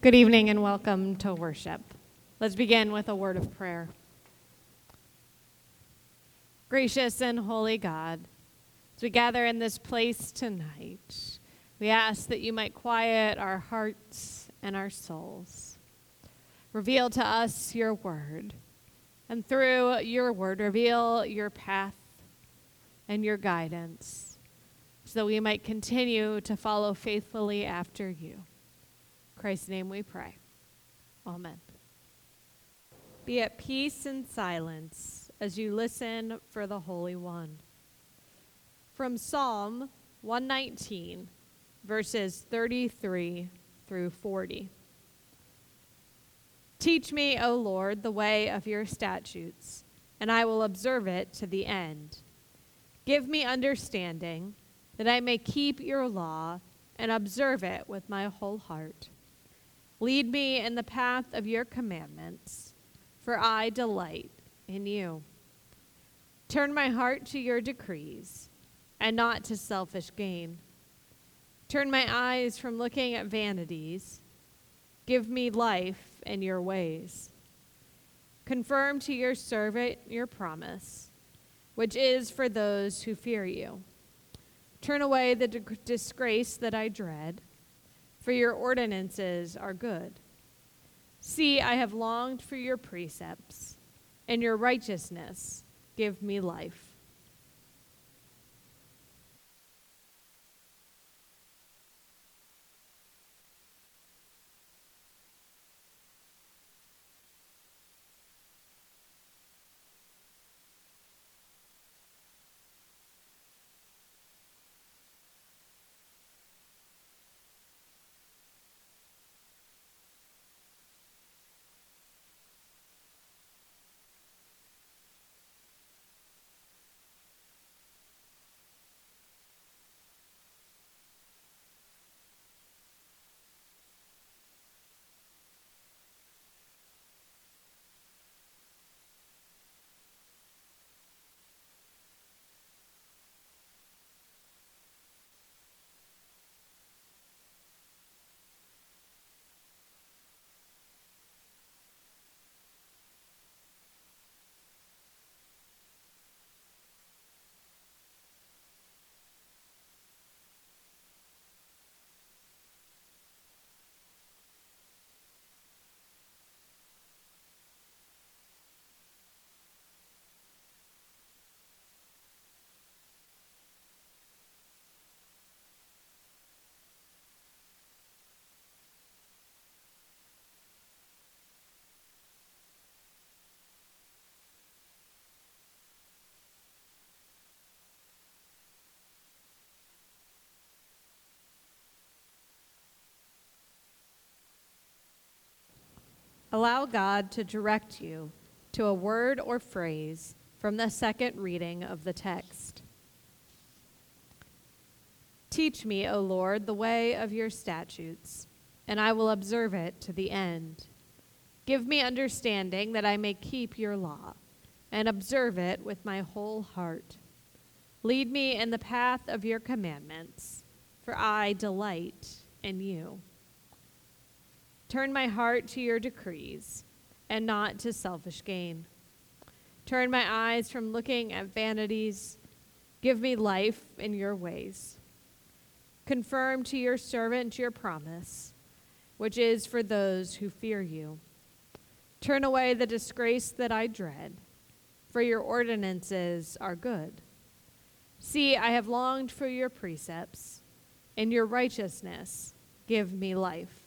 Good evening and welcome to worship. Let's begin with a word of prayer. Gracious and holy God, as we gather in this place tonight, we ask that you might quiet our hearts and our souls. Reveal to us your word, and through your word, reveal your path and your guidance, so that we might continue to follow faithfully after you. In Christ's name we pray. Amen. Be at peace and silence as you listen for the Holy One. From Psalm 119, verses 33 through 40. Teach me, O Lord, the way of your statutes, and I will observe it to the end. Give me understanding, that I may keep your law and observe it with my whole heart. Lead me in the path of your commandments, for I delight in you. Turn my heart to your decrees, and not to selfish gain. Turn my eyes from looking at vanities. Give me life in your ways. Confirm to your servant your promise, which is for those who fear you. Turn away the disgrace that I dread, for your ordinances are good. See, I have longed for your precepts, and your righteousness give me life. Allow God to direct you to a word or phrase from the second reading of the text. Teach me, O Lord, the way of your statutes, and I will observe it to the end. Give me understanding that I may keep your law and observe it with my whole heart. Lead me in the path of your commandments, for I delight in you. Turn my heart to your decrees, and not to selfish gain. Turn my eyes from looking at vanities. Give me life in your ways. Confirm to your servant your promise, which is for those who fear you. Turn away the disgrace that I dread, for your ordinances are good. See, I have longed for your precepts, and your righteousness give me life.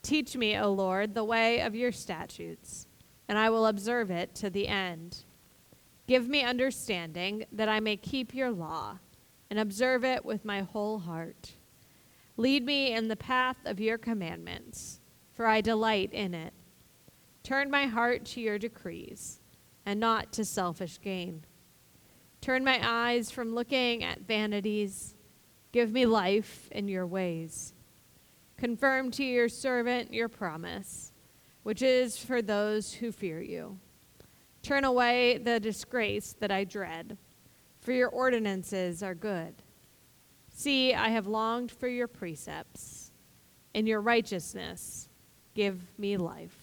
Teach me, O Lord, the way of your statutes, and I will observe it to the end. Give me understanding that I may keep your law and observe it with my whole heart. Lead me in the path of your commandments, for I delight in it. Turn my heart to your decrees and not to selfish gain. Turn my eyes from looking at vanities. Give me life in your ways. Confirm to your servant your promise, which is for those who fear you. Turn away the disgrace that I dread, for your ordinances are good. See, I have longed for your precepts. In your righteousness, give me life.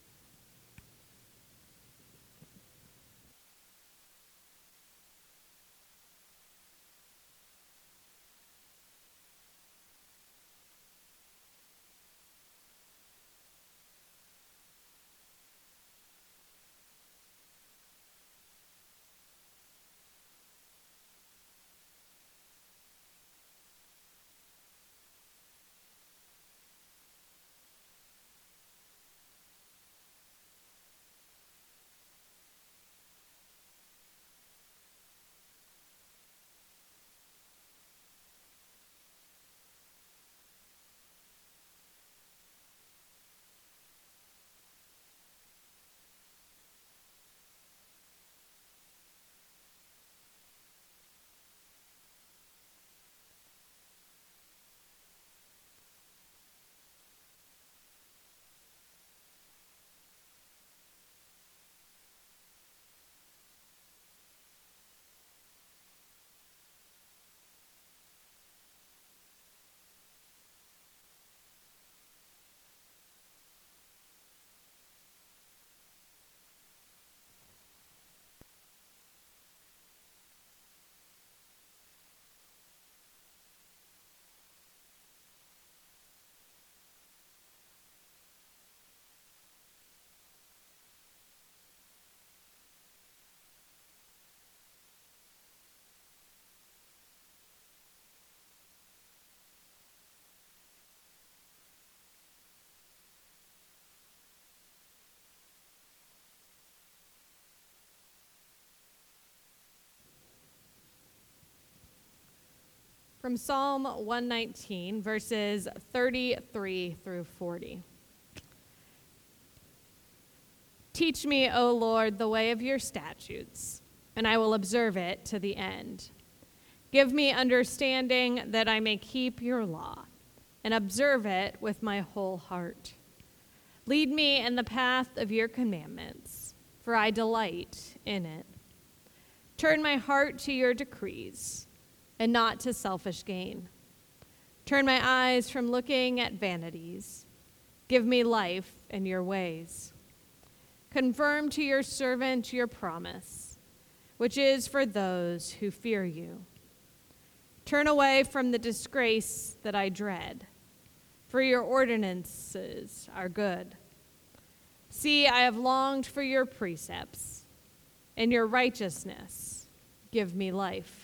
From Psalm 119, verses 33 through 40. Teach me, O Lord, the way of your statutes, and I will observe it to the end. Give me understanding that I may keep your law and observe it with my whole heart. Lead me in the path of your commandments, for I delight in it. Turn my heart to your decrees and not to selfish gain. Turn my eyes from looking at vanities. Give me life in your ways. Confirm to your servant your promise, which is for those who fear you. Turn away from the disgrace that I dread, for your ordinances are good. See, I have longed for your precepts. In your righteousness, give me life.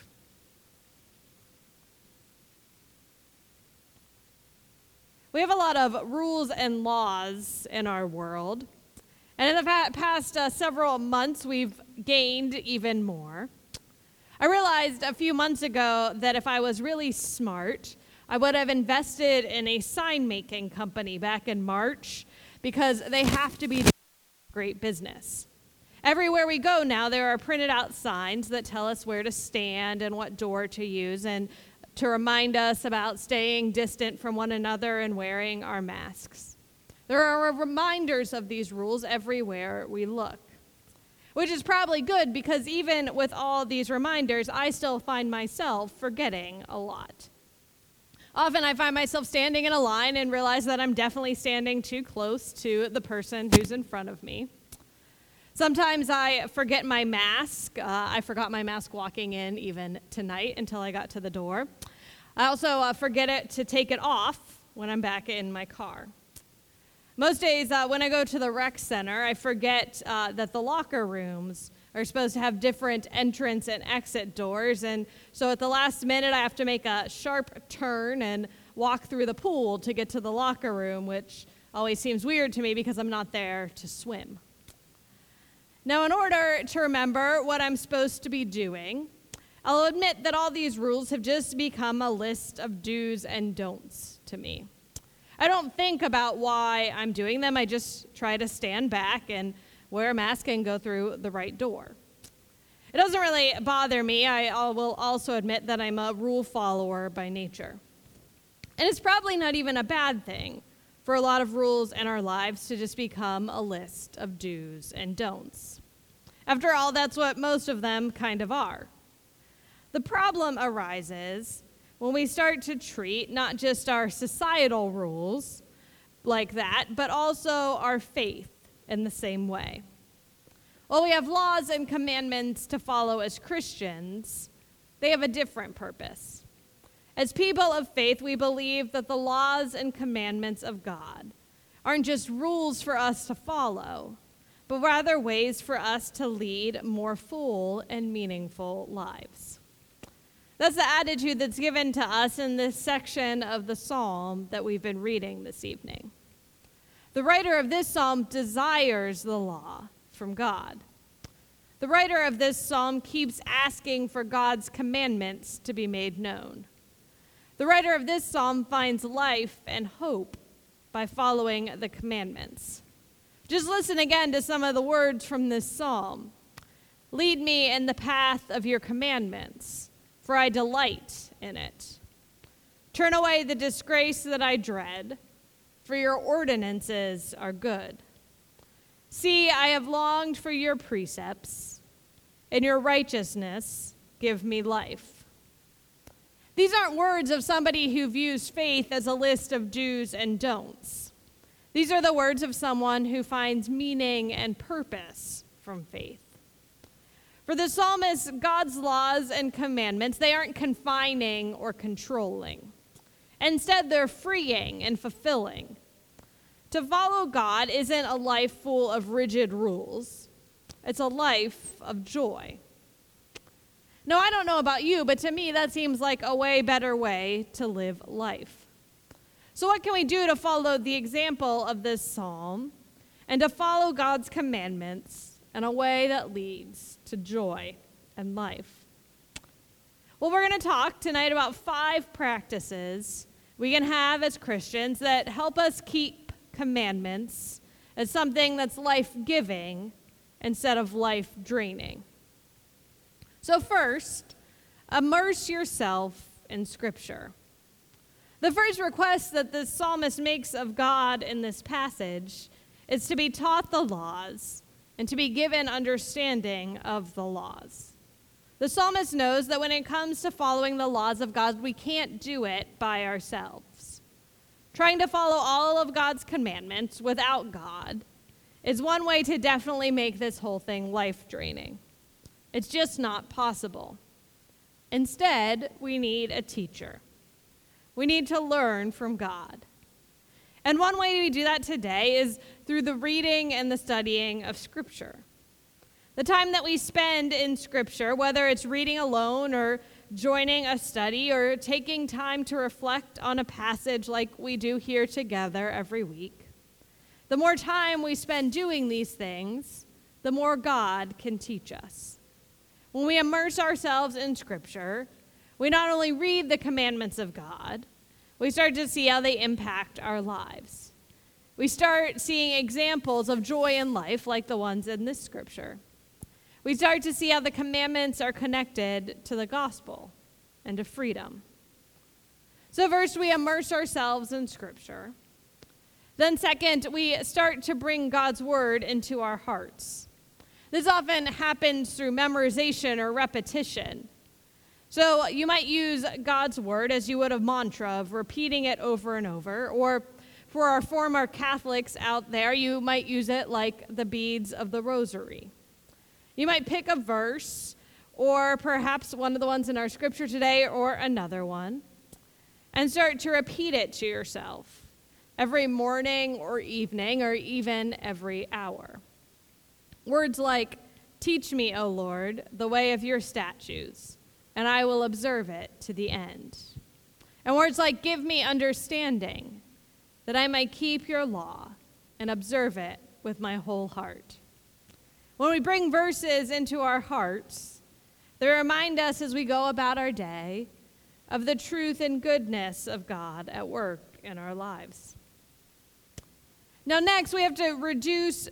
We have a lot of rules and laws in our world. And in the past several months, we've gained even more. I realized a few months ago that if I was really smart, I would have invested in a sign-making company back in March because they have to be great business. Everywhere we go now, there are printed out signs that tell us where to stand and what door to use and to remind us about staying distant from one another and wearing our masks. There are reminders of these rules everywhere we look, which is probably good because even with all these reminders, I still find myself forgetting a lot. Often I find myself standing in a line and realize that I'm definitely standing too close to the person who's in front of me. Sometimes I forget my mask. I forgot my mask walking in even tonight until I got to the door. I also forget it to take it off when I'm back in my car. Most days when I go to the rec center, I forget that the locker rooms are supposed to have different entrance and exit doors. And so at the last minute, I have to make a sharp turn and walk through the pool to get to the locker room, which always seems weird to me because I'm not there to swim. Now, in order to remember what I'm supposed to be doing, I'll admit that all these rules have just become a list of do's and don'ts to me. I don't think about why I'm doing them. I just try to stand back and wear a mask and go through the right door. It doesn't really bother me. I will also admit that I'm a rule follower by nature. And it's probably not even a bad thing for a lot of rules in our lives to just become a list of do's and don'ts. After all, that's what most of them kind of are. The problem arises when we start to treat not just our societal rules like that, but also our faith in the same way. While we have laws and commandments to follow as Christians, they have a different purpose. As people of faith, we believe that the laws and commandments of God aren't just rules for us to follow, but rather ways for us to lead more full and meaningful lives. That's the attitude that's given to us in this section of the psalm that we've been reading this evening. The writer of this psalm desires the law from God. The writer of this psalm keeps asking for God's commandments to be made known. The writer of this psalm finds life and hope by following the commandments. Just listen again to some of the words from this psalm. Lead me in the path of your commandments, for I delight in it. Turn away the disgrace that I dread, for your ordinances are good. See, I have longed for your precepts. In your righteousness, give me life. These aren't words of somebody who views faith as a list of do's and don'ts. These are the words of someone who finds meaning and purpose from faith. For the psalmist, God's laws and commandments, they aren't confining or controlling. Instead, they're freeing and fulfilling. To follow God isn't a life full of rigid rules. It's a life of joy. Now, I don't know about you, but to me, that seems like a way better way to live life. So what can we do to follow the example of this psalm and to follow God's commandments in a way that leads to joy and life? Well, we're going to talk tonight about 5 practices we can have as Christians that help us keep commandments as something that's life-giving instead of life-draining. So first, immerse yourself in Scripture. The first request that the psalmist makes of God in this passage is to be taught the laws and to be given understanding of the laws. The psalmist knows that when it comes to following the laws of God, we can't do it by ourselves. Trying to follow all of God's commandments without God is one way to definitely make this whole thing life-draining. It's just not possible. Instead, we need a teacher. We need to learn from God. And one way we do that today is through the reading and the studying of Scripture. The time that we spend in Scripture, whether it's reading alone or joining a study or taking time to reflect on a passage like we do here together every week, the more time we spend doing these things, the more God can teach us. When we immerse ourselves in Scripture, we not only read the commandments of God, we start to see how they impact our lives. We start seeing examples of joy in life like the ones in this Scripture. We start to see how the commandments are connected to the gospel and to freedom. So first, we immerse ourselves in Scripture. Then second, we start to bring God's word into our hearts. This often happens through memorization or repetition. So you might use God's word as you would a mantra of repeating it over and over. Or for our former Catholics out there, you might use it like the beads of the rosary. You might pick a verse, or perhaps one of the ones in our scripture today, or another one, and start to repeat it to yourself every morning or evening, or even every hour. Words like, "Teach me, O Lord, the way of your statutes, and I will observe it to the end." And words like, "Give me understanding," that I may keep your law and observe it with my whole heart. When we bring verses into our hearts, they remind us as we go about our day of the truth and goodness of God at work in our lives. Now next, we have to resist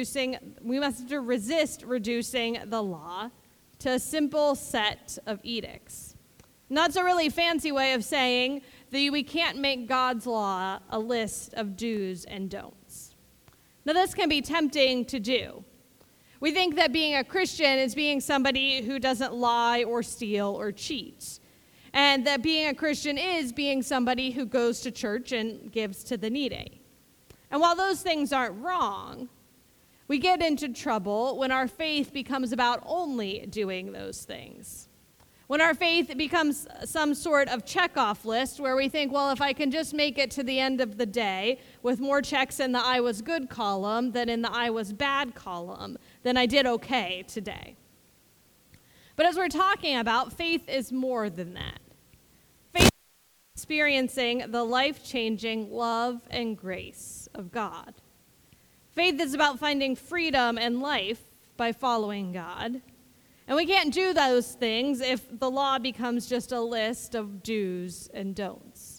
reducing the law to a simple set of edicts. And that's a really fancy way of saying that we can't make God's law a list of do's and don'ts. Now this can be tempting to do. We think that being a Christian is being somebody who doesn't lie or steal or cheat. And that being a Christian is being somebody who goes to church and gives to the needy. And while those things aren't wrong, we get into trouble when our faith becomes about only doing those things. When our faith becomes some sort of checkoff list where we think, well, if I can just make it to the end of the day with more checks in the I was good column than in the I was bad column, then I did okay today. But as we're talking about, faith is more than that. Faith is experiencing the life-changing love and grace of God. Faith is about finding freedom and life by following God. And we can't do those things if the law becomes just a list of do's and don'ts.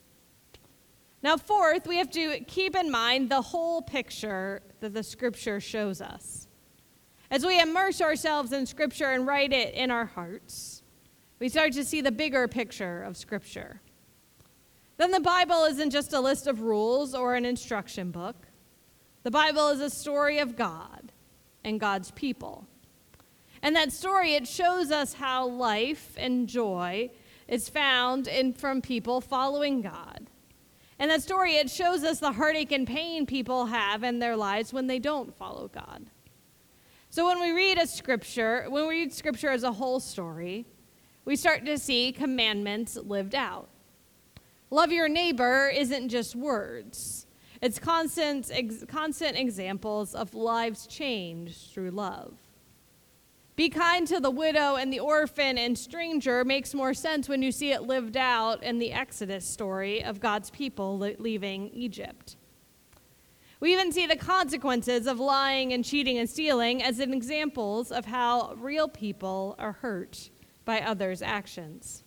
Now, fourth, we have to keep in mind the whole picture that the Scripture shows us. As we immerse ourselves in Scripture and write it in our hearts, we start to see the bigger picture of Scripture. Then the Bible isn't just a list of rules or an instruction book. The Bible is a story of God and God's people. And that story, it shows us how life and joy is found from people following God. And that story, it shows us the heartache and pain people have in their lives when they don't follow God. So when we read Scripture as a whole story, we start to see commandments lived out. Love your neighbor isn't just words. It's constant examples of lives changed through love. Be kind to the widow and the orphan and stranger makes more sense when you see it lived out in the Exodus story of God's people leaving Egypt. We even see the consequences of lying and cheating and stealing as examples of how real people are hurt by others' actions.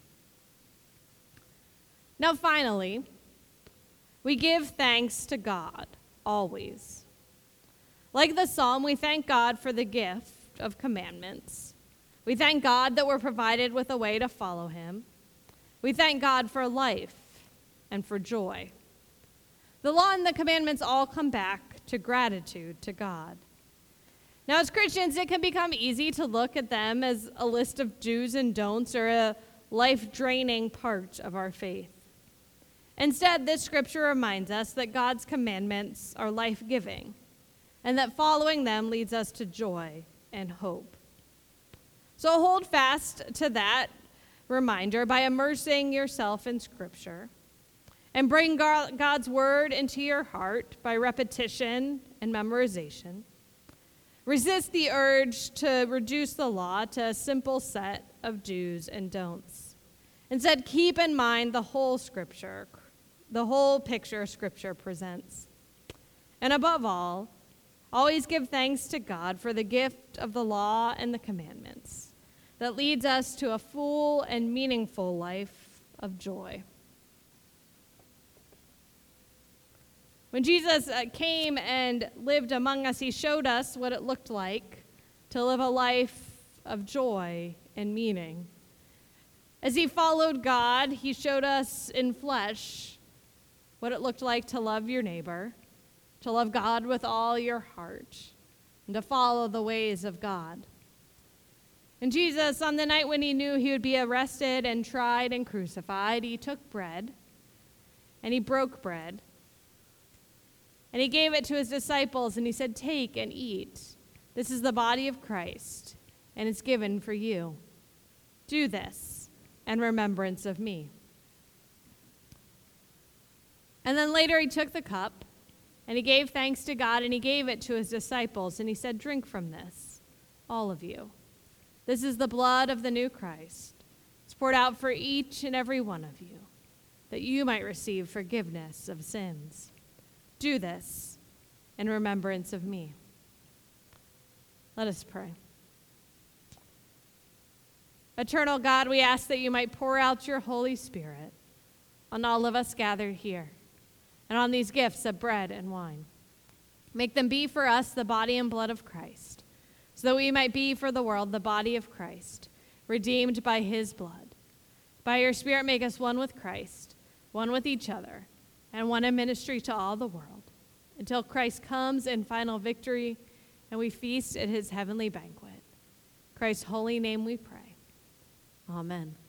Now finally, we give thanks to God always. Like the psalm, we thank God for the gift of commandments. We thank God that we're provided with a way to follow him. We thank God for life and for joy. The law and the commandments all come back to gratitude to God. Now, as Christians, it can become easy to look at them as a list of do's and don'ts or a life-draining part of our faith. Instead, this scripture reminds us that God's commandments are life-giving and that following them leads us to joy and hope. So hold fast to that reminder by immersing yourself in Scripture and bring God's word into your heart by repetition and memorization. Resist the urge to reduce the law to a simple set of do's and don'ts. Instead, keep in mind the whole Scripture, the whole picture Scripture presents. And above all, always give thanks to God for the gift of the law and the commandments that leads us to a full and meaningful life of joy. When Jesus came and lived among us, he showed us what it looked like to live a life of joy and meaning. As he followed God, he showed us in flesh what it looked like to love your neighbor, to love God with all your heart, and to follow the ways of God. And Jesus, on the night when he knew he would be arrested and tried and crucified, he took bread, and he broke bread, and he gave it to his disciples, and he said, "Take and eat. This is the body of Christ, and it's given for you. Do this in remembrance of me." And then later he took the cup, and he gave thanks to God, and he gave it to his disciples, and he said, "Drink from this, all of you. This is the blood of the new Christ. It's poured out for each and every one of you, that you might receive forgiveness of sins." Do this in remembrance of me. Let us pray. Eternal God, we ask that you might pour out your Holy Spirit on all of us gathered here and on these gifts of bread and wine. Make them be for us the body and blood of Christ, so that we might be for the world the body of Christ, redeemed by his blood. By your Spirit, make us one with Christ, one with each other, and one in ministry to all the world, until Christ comes in final victory and we feast at his heavenly banquet. In Christ's holy name we pray. Amen.